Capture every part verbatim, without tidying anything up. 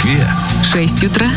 Москве шесть утра.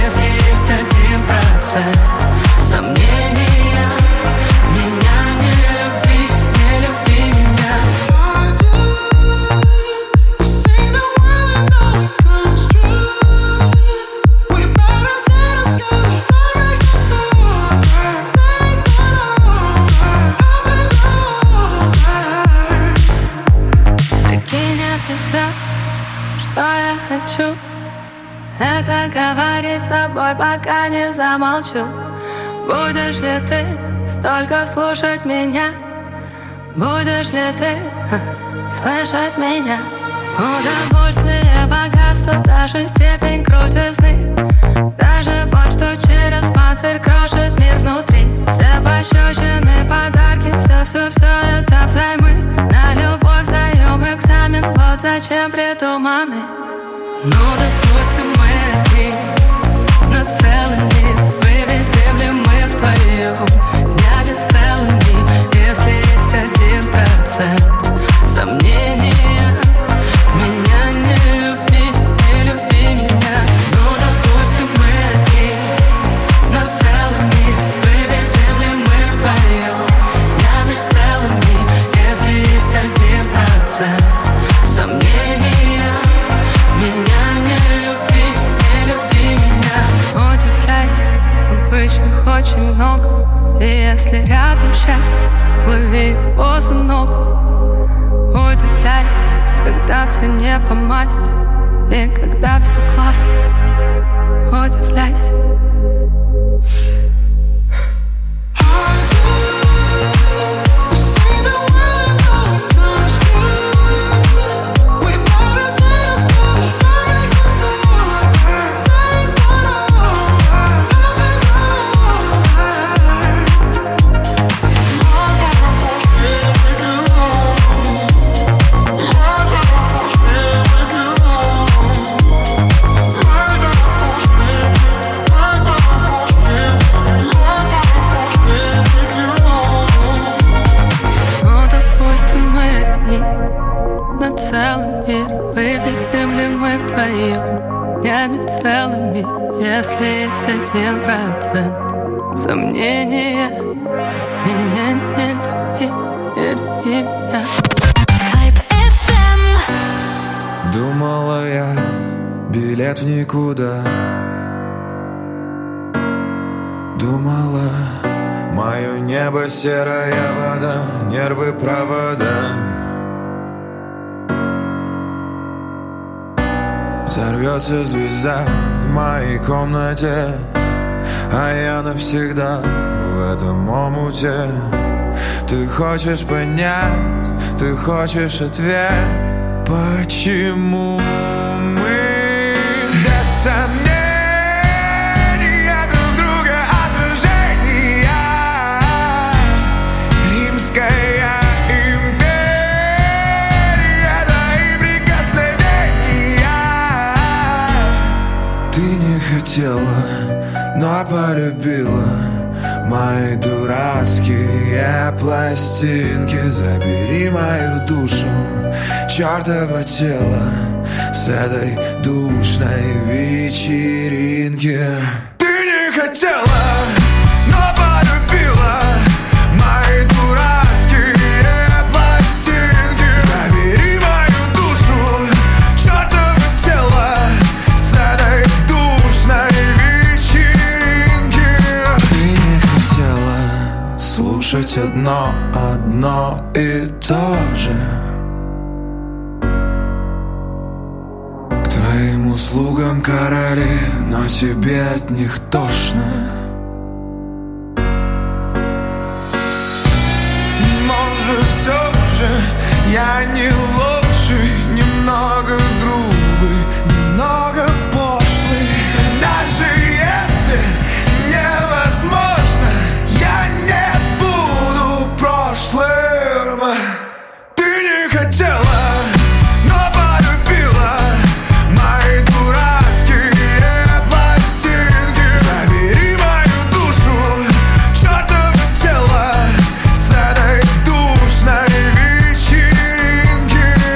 Сомнения меня не тобой, пока не замолчу. Будешь ли ты столько слушать меня? Будешь ли ты ха, слышать меня? Удовольствие, богатство, даже степень крутизны, даже боль, что через панцирь крошит мир внутри. Все пощечины, подарки, все-все-все это взаймы. На любовь сдаем экзамен, вот зачем придуманы. Ну, допустим, мы одни на целый мир. Вывезем ли мы вдвоем днями целыми, если есть один процент сомнения? Меня не люби, не люби меня. Ну, допустим, мы одни на целый мир. Вывезем ли мы вдвоем днями целыми, если есть один процент сомнения? Меня не люби, не люби меня. Удивляйся, обычных очень много. И если рядом счастье, лови его за ногу. Удивляйся, когда все не по масти, и когда все классно. Удивляйся. Вывезем ли мы вдвоем днями целыми, если есть один процент сомнения? Меня не люби, не люби меня. Хайп эф эм. Думала я, билет в никуда. Думала, мое небо серая вода, нервы провода. Взорвется звезда в моей комнате, а я навсегда в этом омуте. Ты хочешь понять, ты хочешь ответ, почему мы без сомнения друг друга отражения. Римская хотела, но полюбила мои дурацкие пластинки. Забери мою душу, чертово тело с этой душной вечеринки. Ты не хотела, но полюбила мои дурацкие пластинки. Забери мою душу, чертово тело с этой вечеринки. Ты не хотела слушать одно, одно и то же. К твоим услугам короли, но тебе от них тошно. Может, все же я не лучший, немного грубый, немного пошлый. Даже если невозможно, я не буду прошлым. Ты не хотела, но полюбила мои дурацкие пластинки. Забери мою душу, чертово тело с этой душной вечеринки.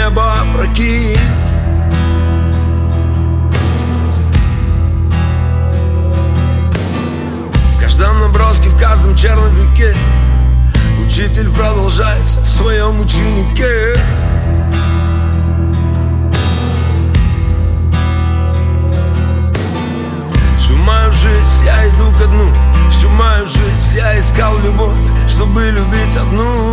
небо опрокинь. В каждом наброске, в каждом черновике учитель продолжается в своем ученике. Всю мою жизнь я иду ко дну, всю мою жизнь я искал любовь, чтобы любить одну.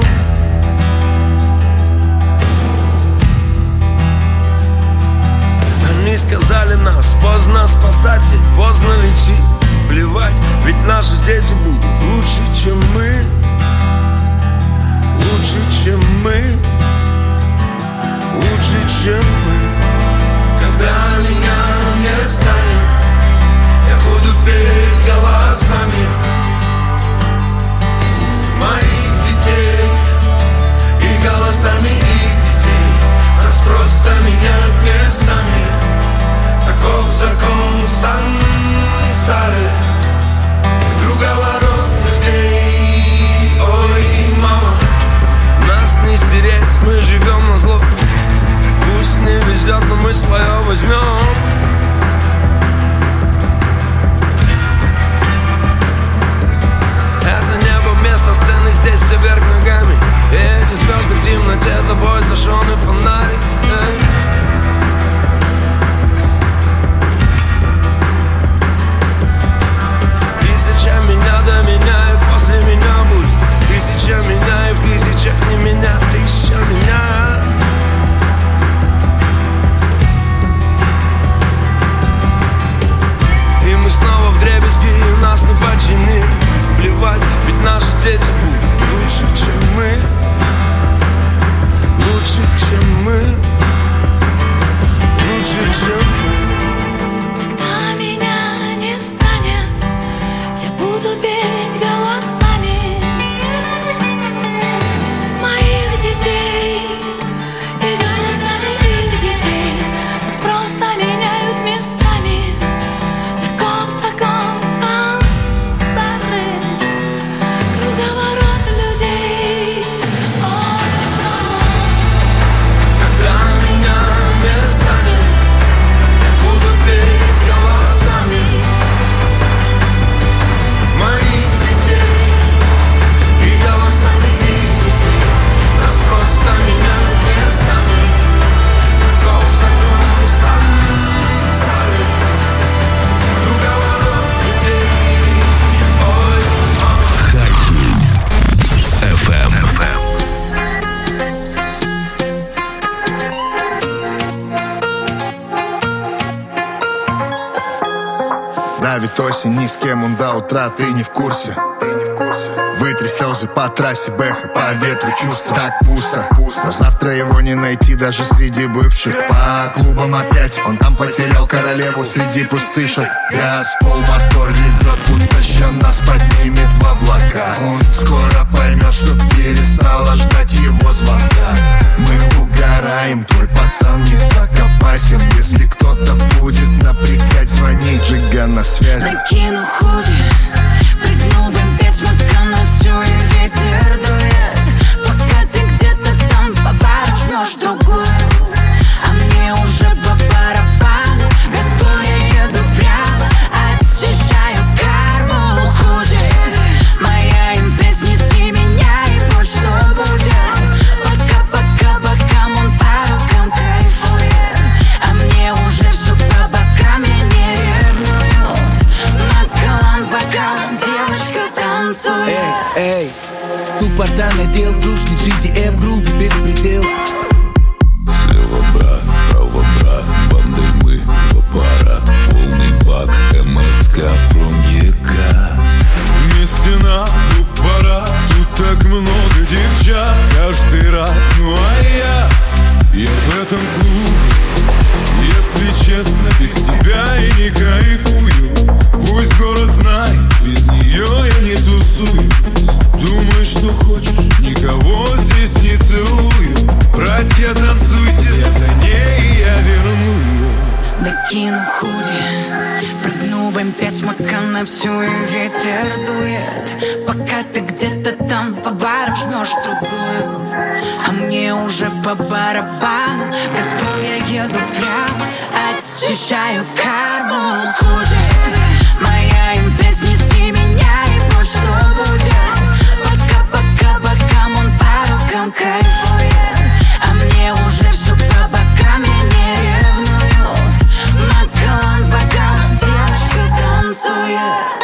Они сказали нас, поздно спасать и поздно лечить. Плевать, ведь наши дети будут лучше, чем мы. Лучше, чем мы. Лучше, чем мы. Когда меня не станет, я буду петь голосами моих детей и голосами их детей. Нас просто меняют местами. Таков закон сансары, круговорот людей. Ой, мама, нас не стереть, мы живем на зло. Пусть не везет, но мы свое возьмем. Это небо вместо сцены, здесь все вверх ногами. И эти звезды в темноте, тобой зажженный фонарик. Эй. Тысяча меня до меня, и после меня будет тысяча меня, и в тысячах не меня, тысяча меня. И мы снова вдребезги, и нас не починить. Плевать, ведь наши дети будут лучше, чем мы. Лучше, чем мы. Лучше, чем мы. А меня не станет, я буду петь голосами моих детей и голосами их детей. Нас просто меняют местами. Таков закон сансары, круговорот людей. Когда меня не станет, я буду петь голосами моих детей и голосами их детей. Нас просто меняют местами. Таков закон сансары, круговорот людей. Ой, мама. эф эм. Давит осень, ни с кем он до утра, ты не в курсе. Вытри слезы по трассе, бэха, по ветру чувства. Так пусто, но завтра его не найти даже среди бывших. По клубам опять, он там потерял королеву среди пустышек. Газ, пол, мотор ревет, будто ща нас поднимет в облака. Он скоро поймет, что перестала ждать его звонка. Мы угораем, твой пацан не так опасен. Если кто-то будет напрягать, звони, Джига на связи. Накину худи, прыгну в эм пять, смока на всю и ветер дует. Пока ты где-то там по бару жмешь другую, а мне уже по барабану. Газпол, я еду прямо, очищаю карму. Худи, моя эм пять, неси меня и будь что будет. Пока, пока, пока он по рукам кайфует, а мне уже все по бокам, я не ревную. Накалан, бокалан, девочка танцует. Эй, эй, суппорта надел, кружки джи ди эф, группе беспредел. Слева брат, справа брат, бандой мы в аппарат. Полный бак, эм эс ка from ЕКА. Не стена, тут парад, тут так много девчат. Каждый рад, ну а я, я в этом клубе. Если честно, без тебя я не кайфую. Пусть город знает, без нее я не тусуюсь. Думаешь, что хочешь, никого здесь не целую. Братья, танцуйте, я за ней, я верну ее. Накину худи, прыгну в эм пять, смока на всю и ветер дует. Пока ты где-то там по барам жмешь другую, а мне уже по барабану. Без пор я еду прямо, очищаю карму. Хуже моя импец, неси меня, и вот что будет. Пока-пока, пока он по рукам кайфует, а мне уже все по бокам, я не ревную. Макалан, бокал, девочка танцует.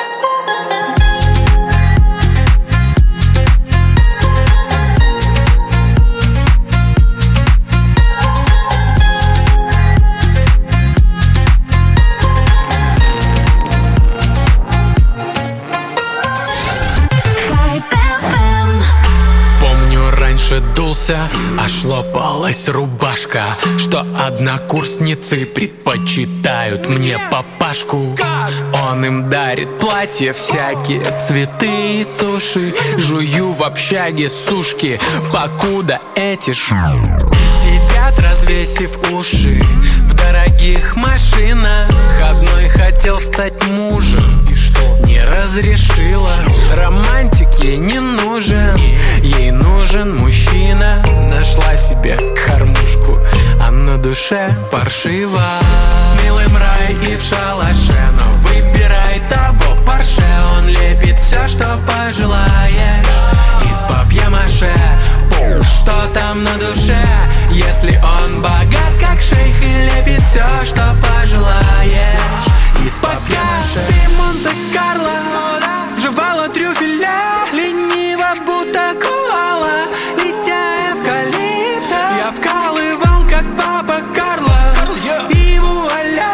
Дулся, аж лопалась рубашка, что однокурсницы предпочитают мне папашку. Он им дарит платья, всякие цветы и суши. Жую в общаге сушки, покуда эти ж сидят, развесив уши в дорогих машинах. Одной хотел стать мужем, и что? Не разрешила. Романтик ей не нужен, ей нужен мужчина. Нашла себе кормушку, а на душе паршиво. С милым рай и в шалаше, но выбирай того в Порше. Он лепит все, что пожелаешь, из папье-маше. Что там на душе, если он богат, как шейх, и лепит все, что пожелаешь, из папье-маше. Ты Монте-Карло, жевала трюфеля, лениво, будто коала, листья эвкалипта. Я вкалывал, как папа Карло, и вуаля,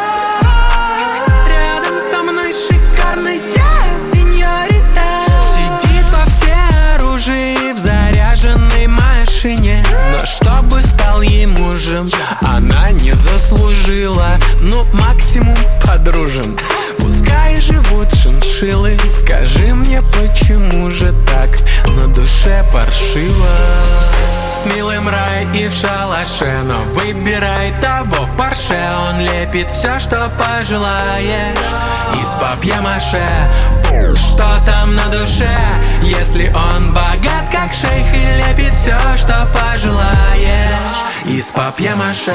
рядом со мной шикарная сеньорита. Сидит во всеоружии в заряженной машине, но чтобы стал ей мужем, она не заслужила. Ну, максимум подружим, пускай живут шиншиллы. Скажи мне, почему же так на душе паршиво? С милым рай и в шалаше, но выбирай того в Порше. Он лепит все, что пожелаешь, из папье-маше. Что там на душе, если он богат, как шейх, и лепит все, что пожелаешь, из папье-маше.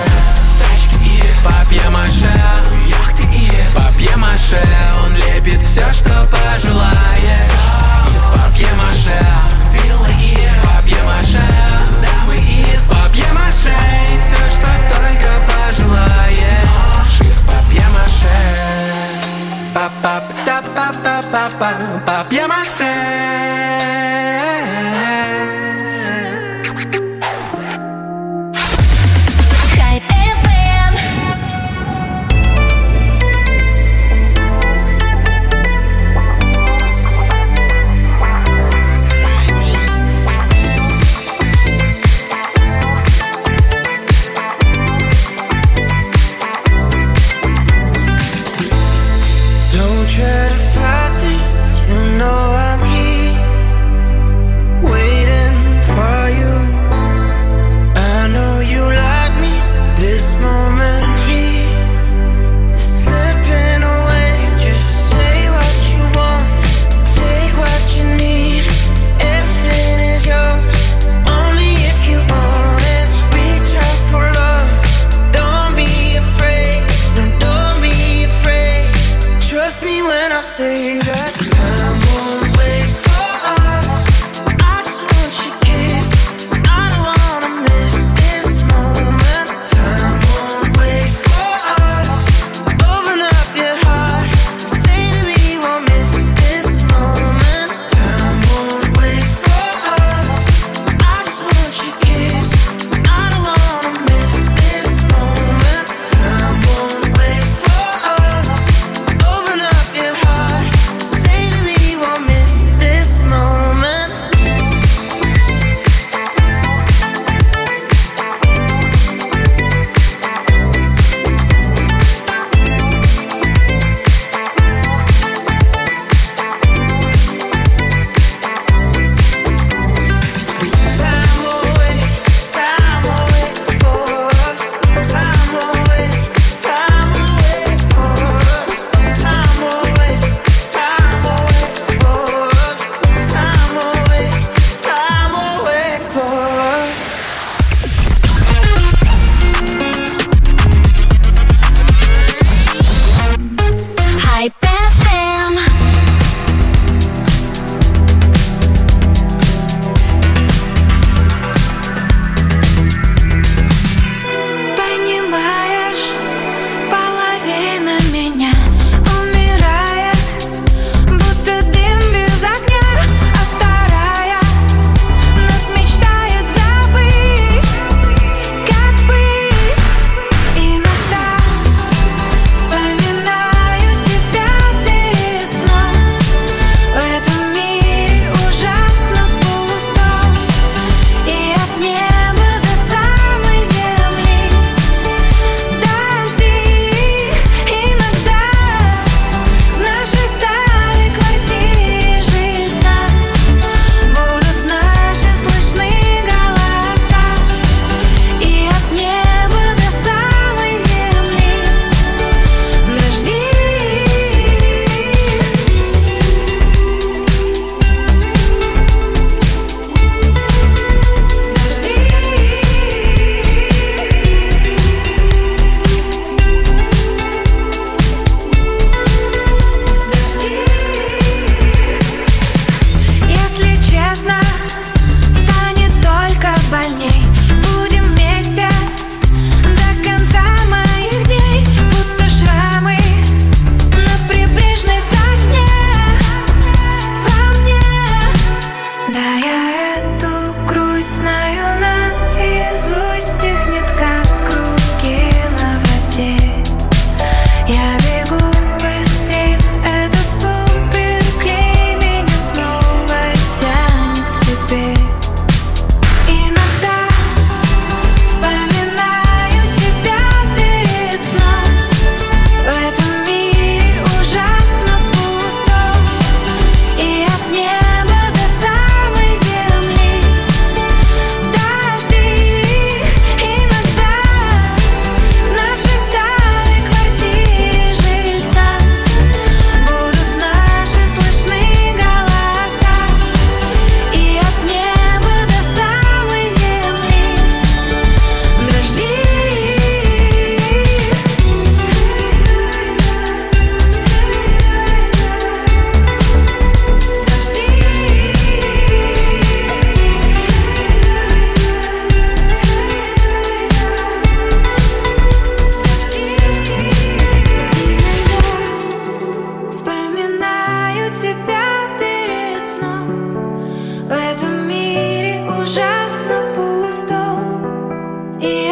Папье-маше, яхты и папье-маше. Он лепит все, что пожелаешь, из папье-маше. Виллы и папье-маше, дамы из папье-маше. И все, что только пожелаешь, из папье-маше. Па-па-па-па-па-па-па, папье-маше. Try to fight it, you know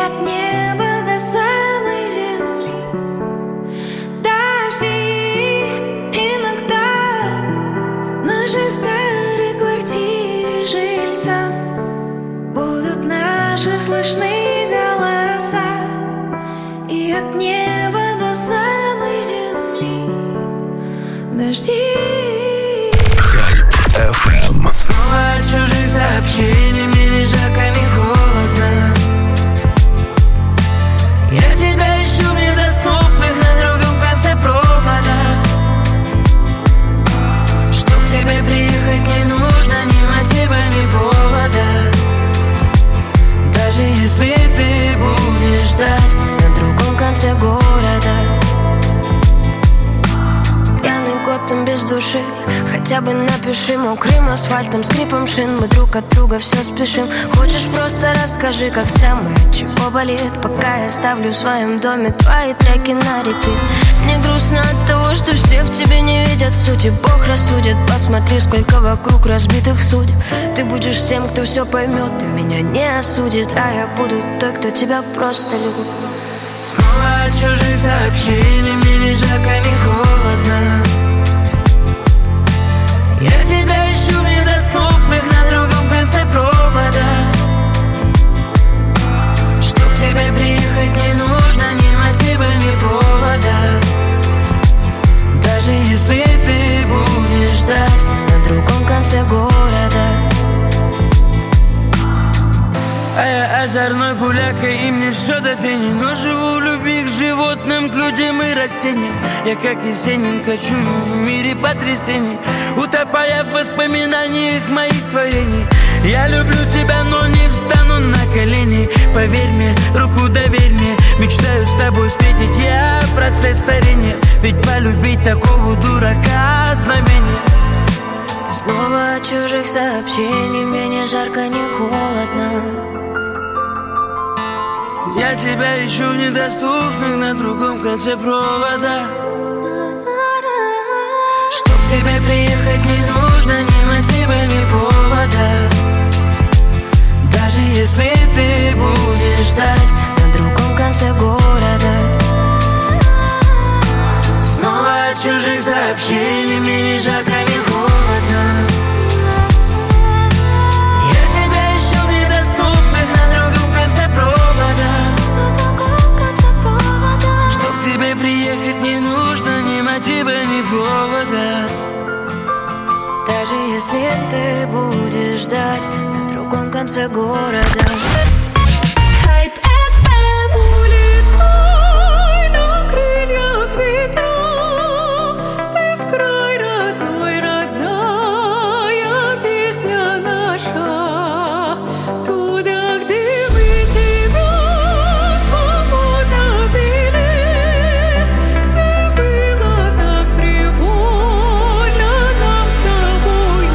от неба до самой земли. Дожди иногда в нашей старой квартире жильцам будут наши слышны голоса. И от неба до самой земли дожди. Снова от чужих сообщений, мне ни жарко, ни холодно. Я тебя ищу в недоступных на другом конце провода. Чтоб к тебе приехать не нужно ни мотива, ни повода. Даже если ты будешь ждать на другом конце города. Пьяный год, там без души. Хотя бы напиши мокрым асфальтом, скрипом шин. Мы друг от друга все спешим. Хочешь, просто расскажи, как самое, чего болит. Пока я ставлю в своем доме твои треки на репит. Мне грустно от того, что все в тебе не видят сути. Бог рассудит, посмотри, сколько вокруг разбитых судеб. Ты будешь тем, кто все поймет, и меня не осудит. А я буду той, кто тебя просто любит. Снова от чужих сообщений, мне ни жарко, ни холодно. Я тебя ищу в недоступных на другом конце провода. Чтоб к тебе приехать не нужно ни мотива, ни повода. Даже если ты будешь ждать на другом конце города. А я озорной гуляка, и мне все до фени. Но живу в любви к животным, к людям и растениям. Я как Есенин кочую в мире потрясений, утопая в воспоминаниях моих творений. Я люблю тебя, но не встану на колени. Поверь мне, руку доверь мне. Мечтаю с тобой встретить я процесс старения. Ведь полюбить такого дурака знамение. Снова от чужих сообщений, мне не жарко, не холодно. Я тебя ищу в недоступных на другом конце провода. Чтоб к тебе приехать не нужно ни мотива, ни повода. Даже если ты будешь ждать на другом конце города. Снова от чужих сообщений, мне ни жарко, ни холодно. Я тебя ищу в недоступных на другом конце провода. Чтоб к тебе приехать не нужно ни мотива, ни повода. Даже если ты будешь ждать на другом конце города. Хайп эф эм. Улетай на крыльях ветра. Ты в край родной, родная песня наша. Туда, где мы тебя свободно пели, где было так привольно нам с тобою.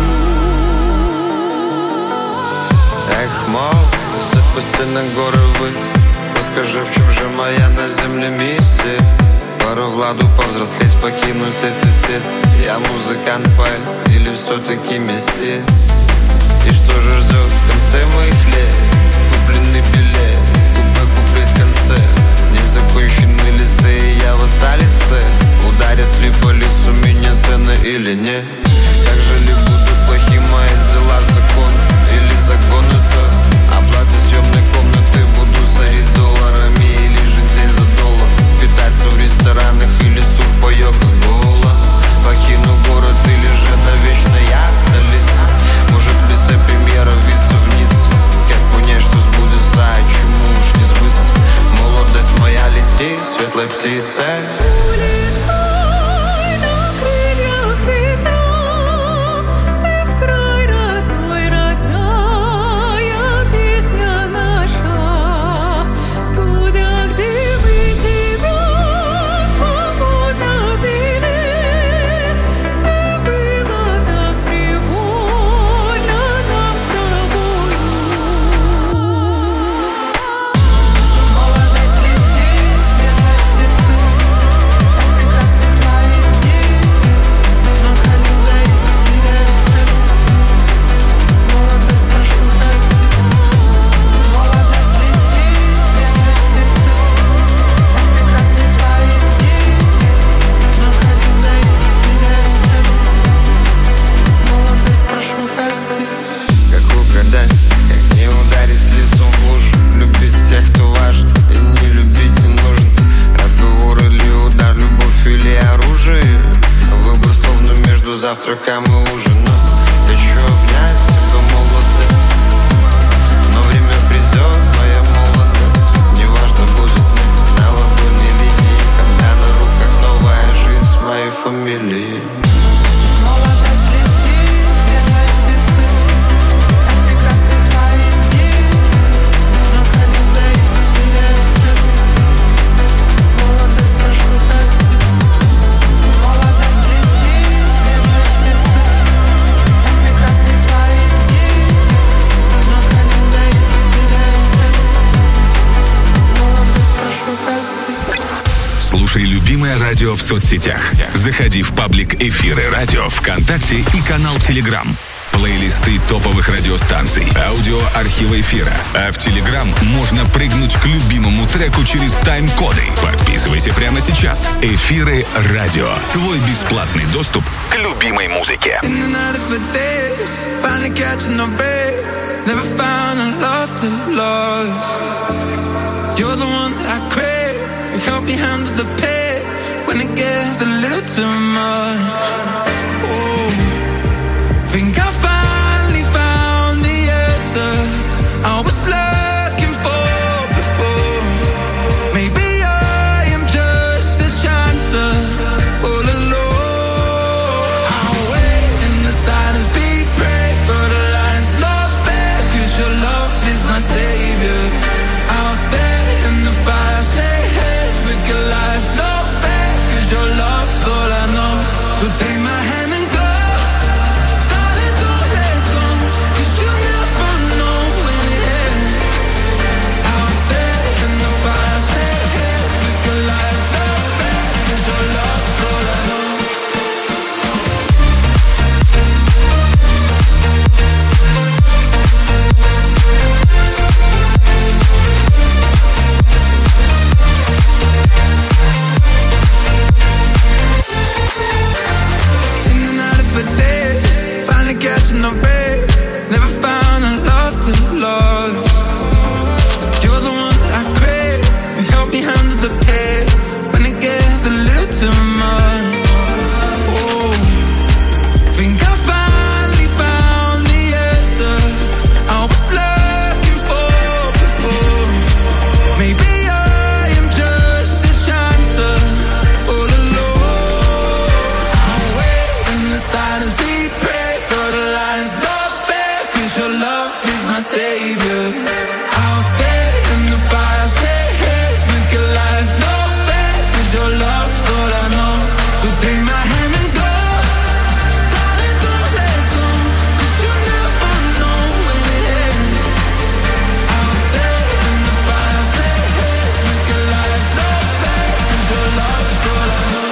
Эх, мол, запусти на горы ввысь. Расскажи, в чем же моя на земле миссия? Пару владу повзрослеть, покинуть эти сети. Я музыкант, поэт или все-таки мессия? И что же ждет в конце моих лет? Купленный билет, купе, куплет, концерт. Незаконченный лицей, я в лице. Ударят ли по лицу меня цены или нет? Как же ли будут плохи мои дела, закон или загон это? Оплата съемной комнаты, буду сорить долларами или же день за доллар. Питаться в ресторанах или суп паёк и кола. Покину город или же навечно я столица. Может в лице премьера вице в Ницце. Как понять, что сбудется, а чему уж не сбыться? Молодость моя лети, светлой птицей. Улетай на крыльях ветра. Ты в край родной, родная песня наша. Туда, где мы тебя свободно пели, где было так привольно нам с тобою. Молодость летит, светлой птицей. завтракам и ужинам. Хочу обнять себя молодым, но время придет, моя молодость. Неважно, будет на ладони линии, когда на руках новая жизнь с моей фамилией. Слушай любимое радио в соцсетях. Заходи в паблик «Эфиры радио» ВКонтакте и канал Телеграм. Плейлисты топовых радиостанций, аудиоархива эфира. А в Телеграм можно прыгнуть к любимому треку через тайм-коды. Подписывайся прямо сейчас. «Эфиры радио». Твой бесплатный доступ к любимой музыке. Help me handle the pain when it gets a little too much. Oh, think I finally found the answer I was looking for before. Maybe I am just a chancer all alone. I'll wait in the silence, be brave for the lines, not fair, 'cause your love is my savior. I'll stand in the fire, stay life, no fair, 'cause your love's all I know. So take my hand and go, darling, don't let go, 'cause you never know when it ends. I'll stay in the fire, stay here, with your life, no fair, 'cause your love's all I know. Catching the break, never found a love to love. You're the one I crave, you help me handle the pain when it gets a little too much. Oh, think I finally found the answer I was looking for before. Maybe I am just a chancer all alone. I'll wait in the silence, be brave. Not fair, 'cause your love is my savior. I'll stay in the fire, stay here, with your life. Not fair, 'cause your love's all I know. So take my hand and go, darling, don't let go, 'cause you never know when it ends. I'll stay in the fire, stay here, with your life. Not fair, 'cause your love's all I know.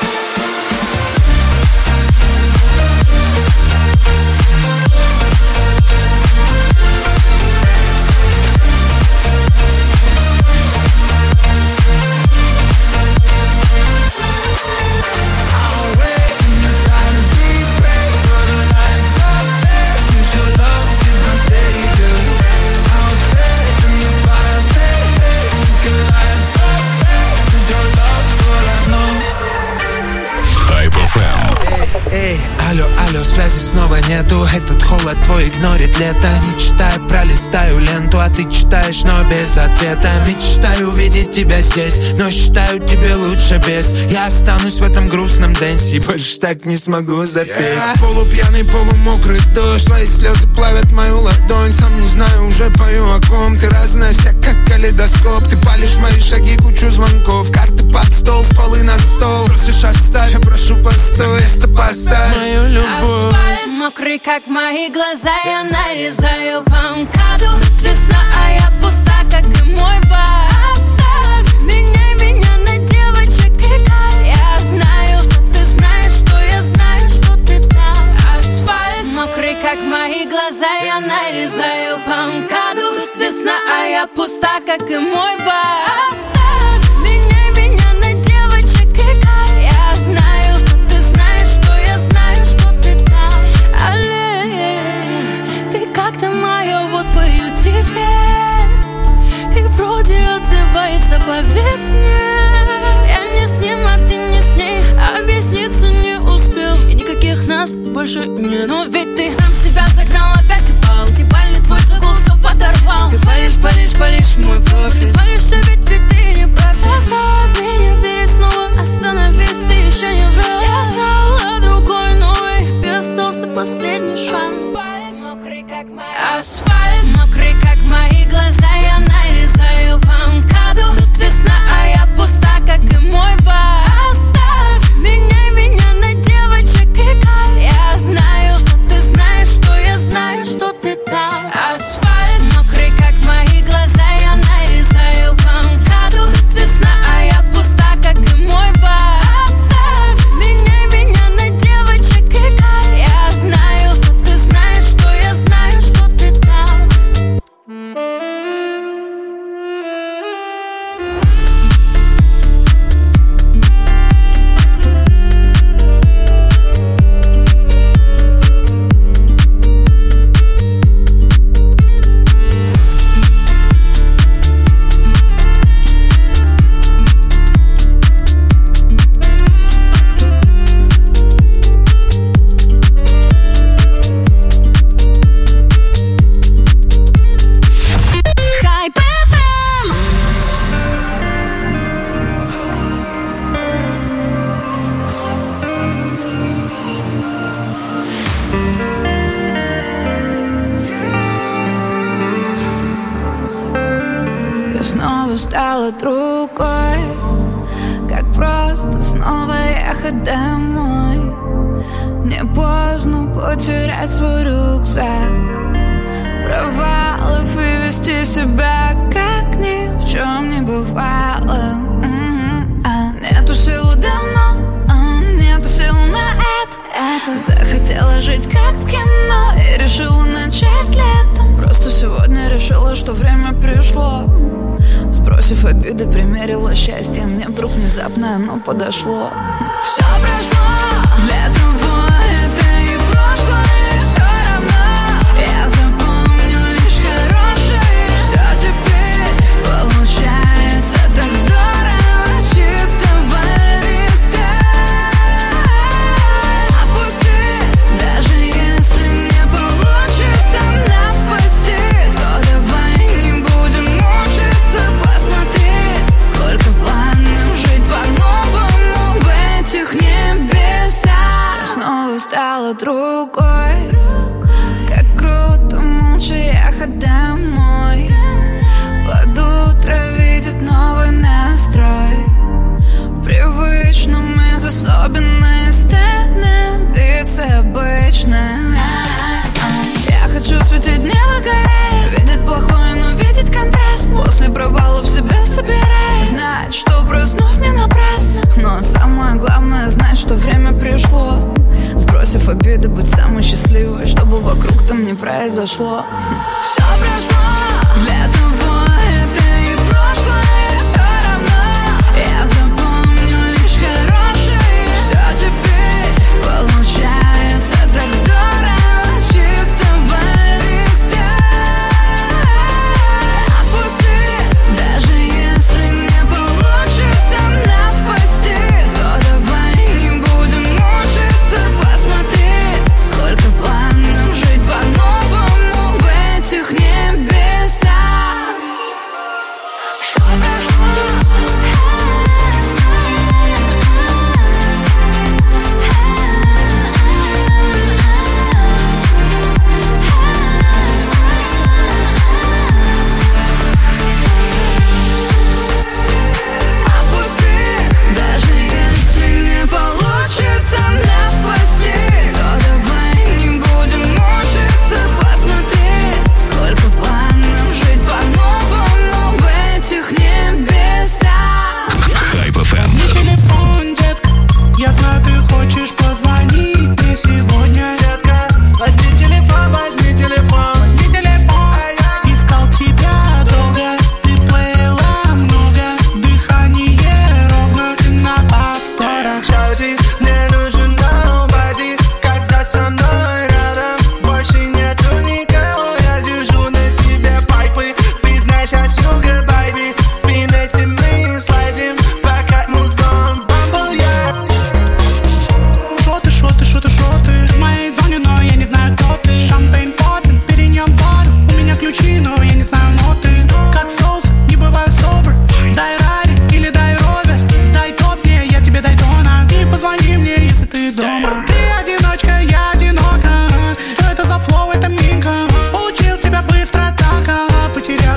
Эй, алло, алло, связи снова нету. Этот холод твой игнорит лето. Не читаю, пролистаю ленту, а ты читаешь, но без ответа. Мечтаю увидеть тебя здесь, но считаю, тебе лучше без. Я останусь в этом грустном дэнсе, больше так не смогу запеть. yeah. Полупьяный, полумокрый дождь, твои слезы плавят мою ладонь. Сам не знаю, уже пою о ком. Ты разная вся, как калейдоскоп. Ты палишь мои шаги, кучу звонков. Карты под стол, стволы на стол. Просишь оставь, я прошу постой. Место поставь мою любовь. Асфальт мокрый, как мои глаза. Я нарезаю по МКАДу. Тут весна, а я пуста, как и мой бар. Оставь, меняй меня на девочек и кайф. Я знаю, что ты знаешь, что я знаю, что ты там. Асфальт мокрый, как мои глаза. Я нарезаю по МКАДу. Тут весна, а я пуста, как и мой бар. Оставь, меняй меня на девочек и кайф. Я знаю, что ты знаешь, что я знаю, что ты там. Алле, ты как-то моя, вот пою тебе. И вроде отзывается по весне. Я не с ним, а ты не с ней. Объясниться не успел, и никаких нас больше нет. Но ведь ты сам себя загнал, опять упал. Дебальный твой загул все подорвал. Ты палишь, палишь, палишь мой профиль. Ты палишься, ведь ведь ты не прав. Заставь меня верить снова. Остановись, ты еще не врал. Я знала другой, но и тебе остался последний шанс. Мокрый, как мои асфальт, мокрый, как мои глаза. Я нарезаю по МКАДу. Тут весна, а я пуста, как и мой бар. Оставь, меняй меня на девочек и кай. Я знаю, что ты знаешь, что я знаю, что ты там. Асфальт, мокрый, как мои глаза. Я нарезаю по МКАДу. Тут весна, а я пуста, как и мой бар. Оставь, меняй меня на девочек и кай. Я знаю, что ты знаешь, что я знаю, что ты там. Хайп эф эм. Я снова стала другой, как просто снова ехать домой. Не поздно потерять свой рюкзак провалов и вести себя, как ни в чем не бывало. М-м-м. А нету силы давно, а нету сил на это, это. Захотела жить как в кино и решила начать летом. Просто сегодня решила, что время пришло. Сбросив обиды, примерила счастье. Мне вдруг внезапно оно подошло. Все прошло, для того это и прошлое. Все равно я запомню лишь хорошее. Все теперь получается так здорово с чистого листа. Отпусти, даже если не получится нас спасти, то давай не будем мучиться. Посмотри, сколько планов жить по-новому в этих небесах. Я снова стала другой, как круто молча ехать домой. Под утро видеть новый настрой. В привычном из особенной становиться обычно. Я хочу светить, не выгорая, видеть плохое, но видеть контраст. После провалов себя собирая, знать, что проснусь не напрасно. Но самое главное знать, что время пришло. Сбросив обиды, быть самой счастливой, чтобы вокруг там не произошло. Все прошло, для того это и прошлое. Все равно я запомню лишь хорошее. Все теперь получается так здорово с чистого листа. Отпусти, даже если не получится нас спасти, то давай не будем мучиться. Посмотри, сколько планов жить по-новому в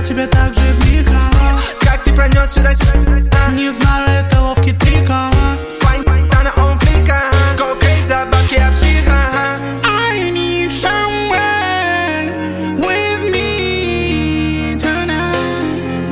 тебе так же вмиг. Как ты пронес сюда? Не знаю, это ловкий трик. Файн, да на он флика. Go crazy, а бабки об психа. I need someone with me tonight.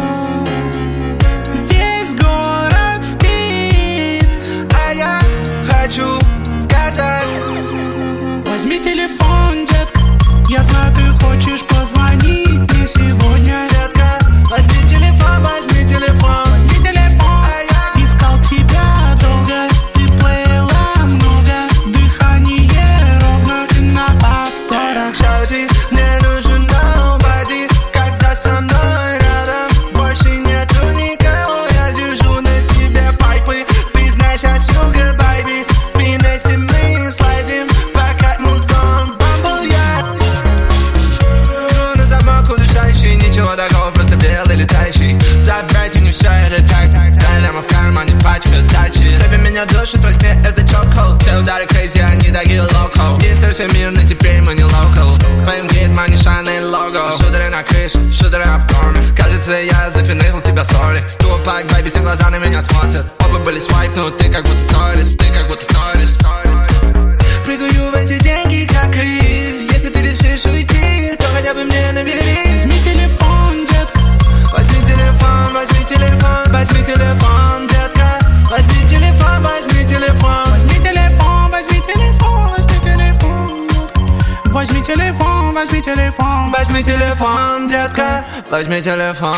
Весь город спит, а я хочу сказать: возьми телефон, детка. Я знаю, ты хочешь позвонить мне сегодня. Детка, возьми телефон, возьми телефон. Возьми телефон, а я искал тебя долго. Ты плеила много, дыхание ровно, ты на повторах. Шауди, мне нужен nobody, когда со мной рядом. Больше нету никого, я держу на себе пайпы. Ты знаешь, я sugar baby. Финесси мы слайдим, пока музон бамбл я. Ну, на замок удушающий, ничего такого, просто белый летающий. Забрать у не все это так, даляма в кармане пачка дачи. Цепи меня душит, во сне это чокол. Все удары crazy, они такие локал. Мистер все мирный, теперь мы не локал. Фейм гейт, мани, шайный лого. Шутеры на крыше, шутеры в корме. Кажется, я зафинил тебя, сори. Тупак, байби, все глаза на меня смотрят. Оба были свайп, но ты как будто сторис, ты как будто сторис. Прыгаю в эти деньги, как Крис. Если ты решишь уйти, то хотя бы мне набери. Возьми телефон, детка. Возьми телефон, возьми телефон, возьми телефон, детка. Возьми телефон, возьми телефон. Возьми телефон, возьми телефон, возьми телефон. Возьми телефон, возьми телефон. Возьми телефон, детка. Возьми телефон.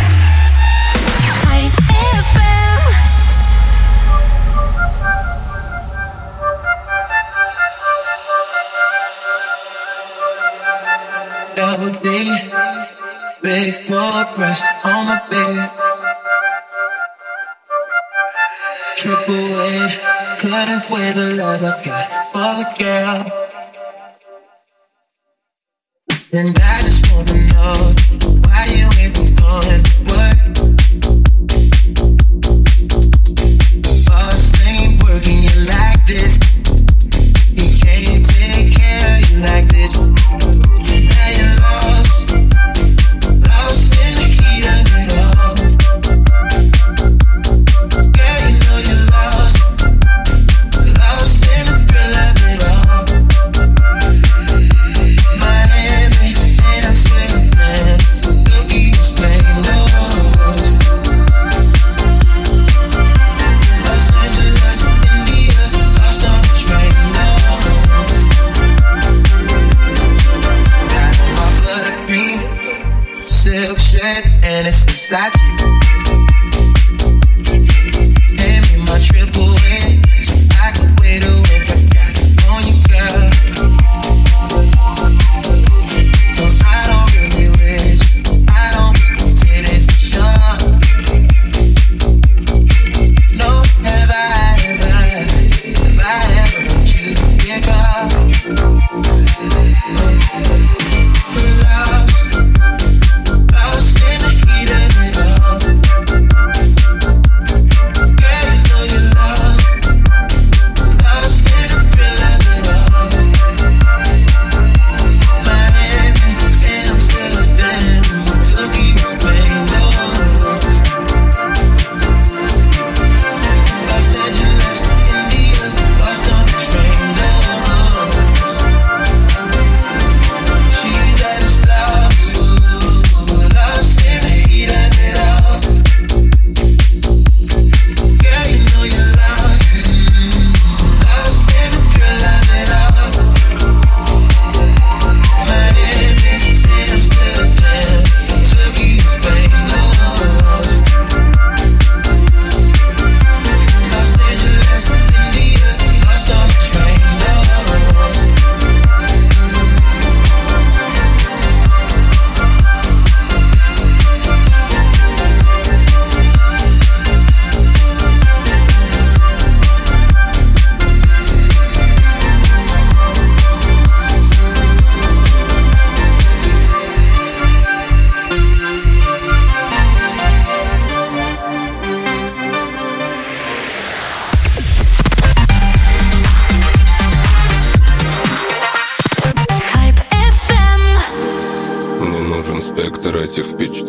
Double D, big four breast on my bed. Triple A, couldn't weigh the love I got for the girl. And I just wanna know why you ain't been going to work. Boss ain't working you like this. He can't take care of you like this. Now you're lost, lost in the heat of it all. Girl, you know you're lost, lost in the thrill of it all. Miami, and I'm still a man. Look, you playing those. Los Angeles, India, lost on the train, nose. Got my buttercream silk shirt and it's Versace. Hand me my triple A so I can wear the whip I got on you, girl. No, I don't really wish, I don't miss no titties for sure. No, have I ever, have I ever let you get off? We're lost, lost in the heat of it all. Girl, you know you're lost,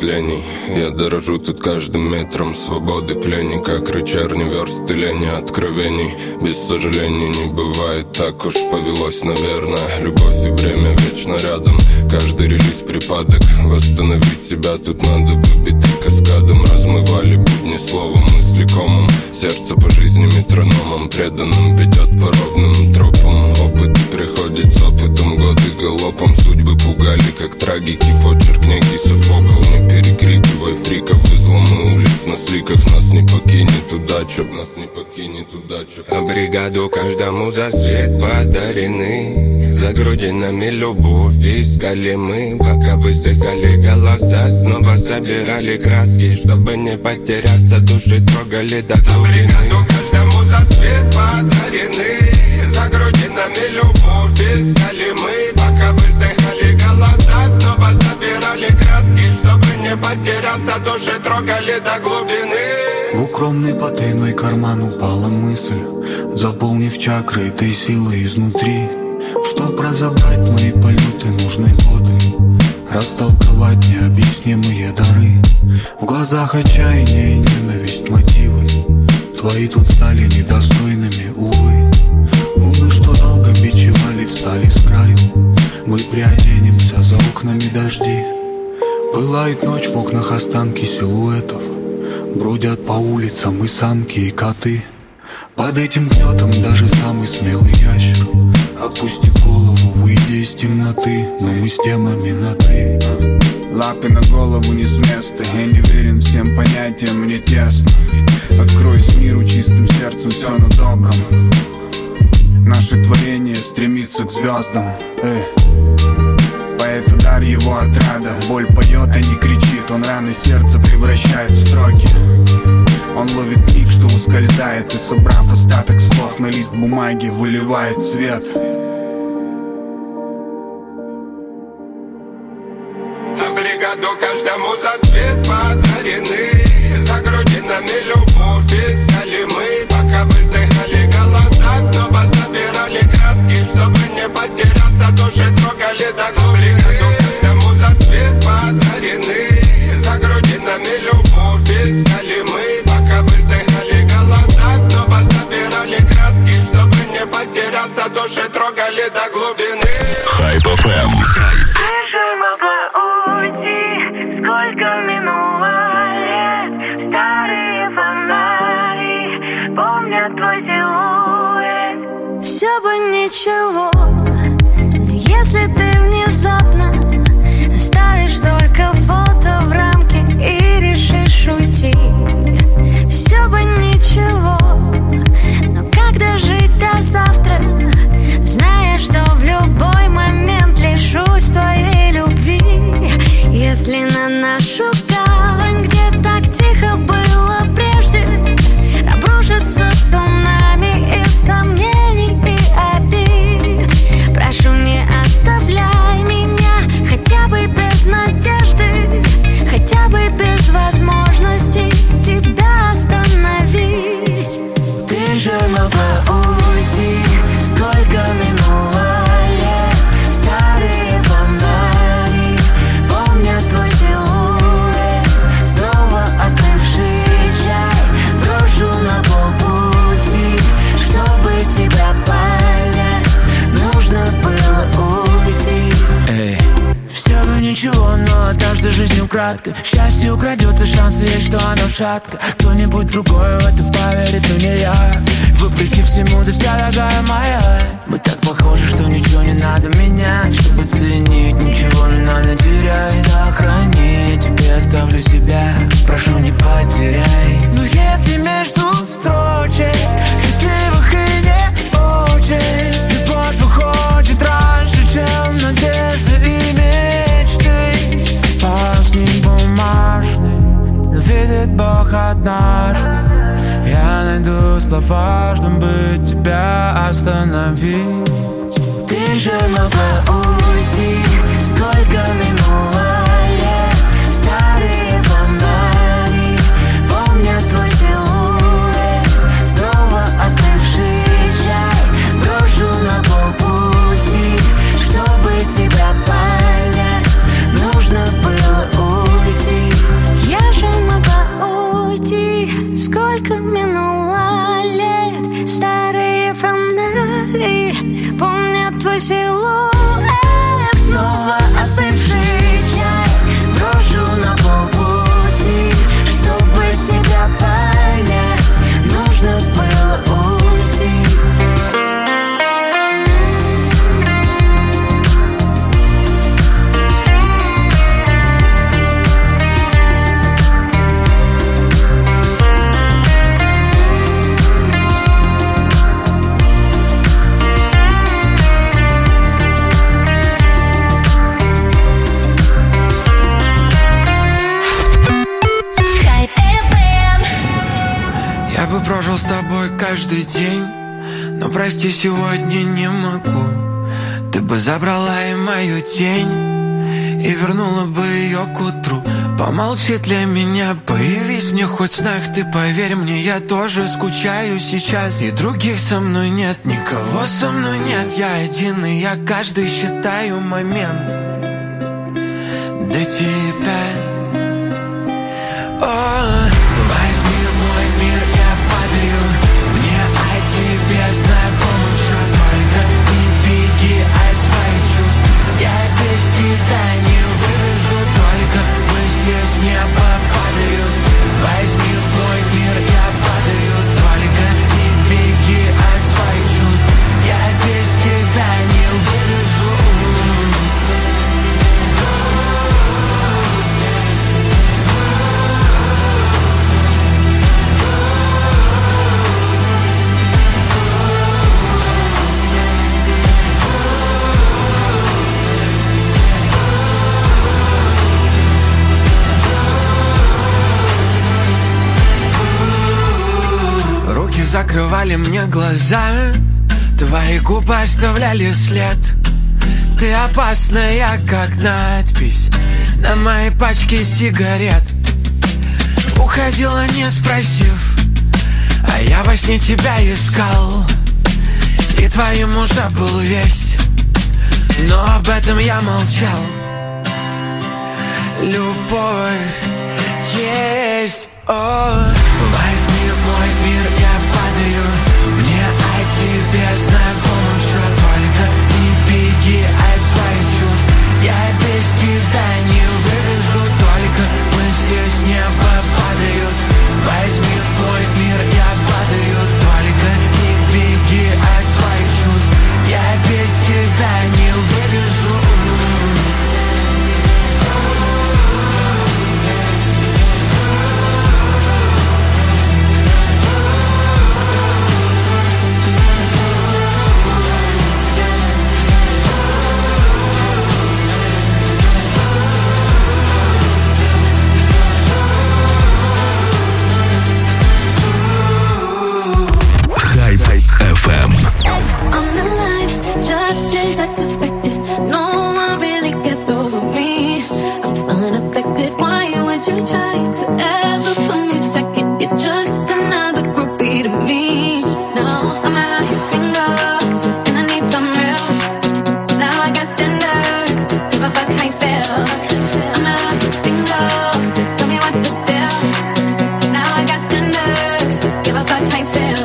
впечатлений. Я дорожу тут каждым метром свободы пленника. К рычарне версты лени откровений. Без сожалений не бывает, так уж повелось, наверное. Любовь и время вечно рядом. Каждый релиз припадок. Восстановить себя тут надо бы битый каскадом. Размывали будни словом, мысли комом. Сердце по жизни метрономом преданным ведет по ровным тропам. Опыт приходит с опытом, годы галопом. Судьбы пугали, как трагики, почерк некий Софокл. Не перекрикивай фриков, изломы улиц на сликах. Нас не покинет удача, нас не покинет удача. А бригаду каждому за свет подарены. За грудинами любовь искали мы. Пока высыхали голоса, снова собирали краски. Чтобы не потеряться, души трогали до глубины. А бригаду каждому за свет подарены. За грудинами любовь искали мы. Пока высыхали голоса, снова собирали краски. Чтобы не потеряться, души трогали до глубины. В укромный потайной карман упала мысль, заполнив чакры этой силой изнутри. Чтоб разобрать мои полеты, нужны годы, растолковать необъяснимые дары. В глазах отчаяние и ненависть, мотивы твои тут стали недостойными, увы. Умы, что долго бичевали, встали с краю. Мы приоденемся, за окнами дожди. Пылает ночь, в окнах останки силуэтов. Бродят по улицам и самки, и коты. Под этим гнетом даже самый смелый ящер опустит голову, выйдя из темноты. Но мы с темами на «ты». Лапы на голову не с места. Я не верен всем понятиям, мне тесно. Откроюсь миру чистым сердцем, все на добром. Наше творение стремится к звездам. Эй. Поэт удар его отрада. Боль поет, а не кричит. Он раны сердца превращает в строки. Он ловит миг, что ускользает. И, собрав остаток слов на лист бумаги, выливает свет. А бригаду каждому за свет подарены. За грудинами любовь искали мы. Пока высыхали голоса, снова собирали краски. Чтобы не потеряться, души трогали до глубины. Каждому за свет подарены. За грудинами любовь искали мы. Пока высыхали голоса, снова собирали краски. Чтобы не потеряться, души трогали до глубины. Хайп эф эм. Ты же могла уйти, сколько минуло лет. Старые фонари помнят твой силуэт. Все бы ничего, но если ты внезапно оставишь только фото в рамке и решишь уйти, все бы ничего, но как дожить до завтра, зная, что в любой момент лишусь твоей любви? Если на нашу гавань, где так тихо было прежде, обрушится цунами из сомнений и обид, прошу, не оставляй меня хотя бы без надежды, хотя бы без возможности тебя остановить. Ты же могла уйти, сколько минуло лет. Старые фонари помнят твой силуэт. Снова остывший чай брошу на полпути. Чтобы тебя понять, нужно было уйти. Эй, все бы ничего, но однажды жизнь украдкой. Счастье украдет, и шансы есть, что оно шатко. Кто-нибудь другой в это поверит, но не я. Вопреки всему, ты вся дорогая моя. Мы так похожи, что ничего не надо менять. Чтобы ценить, ничего не надо терять. Сохрани, тебе оставлю себя. Прошу, не потеряй. Но если между строчек счастливых и не очень, любовь уходит раньше, чем надежды и мечты. Парусник бумажный, но видит Бог однажды. Я найду слова, чтобы тебя остановить. Ты же могла уйти, сколько минуло лет. Старые фонари помнят твой силуэт. Снова остывший чай брошу на полпути. Чтобы тебя понять, нужно было уйти. прожил с тобой каждый день, но прости, сегодня не могу. Ты бы забрала и мою тень и вернула бы ее к утру. Помолчи для меня, появись мне хоть в снах. Ты поверь мне, я тоже скучаю сейчас. И других со мной нет, никого со мной нет. Я один, и я каждый считаю момент до тебя. О, возьми мой мир, я падаю. Мне о тебе знакомо все, только не беги от своих чувств. Я без тебя не вывезу, только мысли с неба падают. Возьми мой мир, я падаю, только не беги от своих чувств. Я без тебя не вывезу. Руки закрывали мне глаза, твои губы оставляли след. Ты опасная, как надпись на моей пачке сигарет. Уходила, не спросив, а я во сне тебя искал, и твоим уже был весь, но об этом я молчал. Любовь есть, о, возьми мой мир, я падаю. Мне о тебе знакомо все, только не беги от своих чувств. Я без тебя не вывезу, только мысли с неба падают. Возьми мой мир, я падаю, только не беги от своих чувств. Я без тебя не вывезу. эф эм. On the line, just as I suspected. No one really gets over me. I'm unaffected. Why would you try to ever put me second? You're just another groupie to me. No, I'm out here single, and I need some real. Now I got standards. Give a fuck how you feel. I'm out here single. Tell me what's the deal. Now I got standards. Give a fuck how you feel.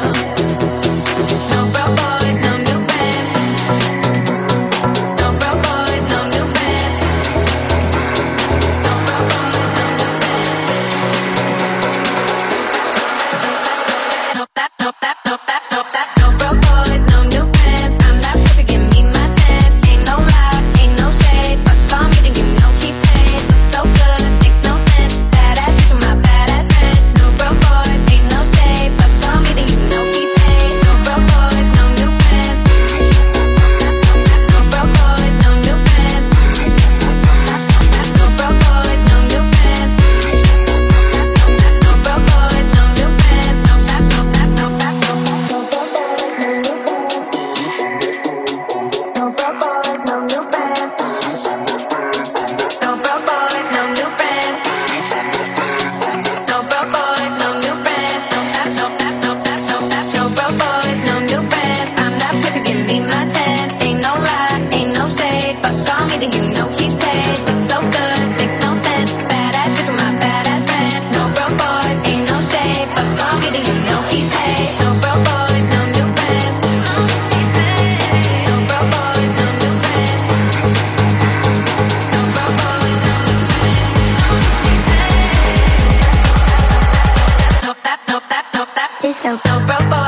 Disco. No broke boy.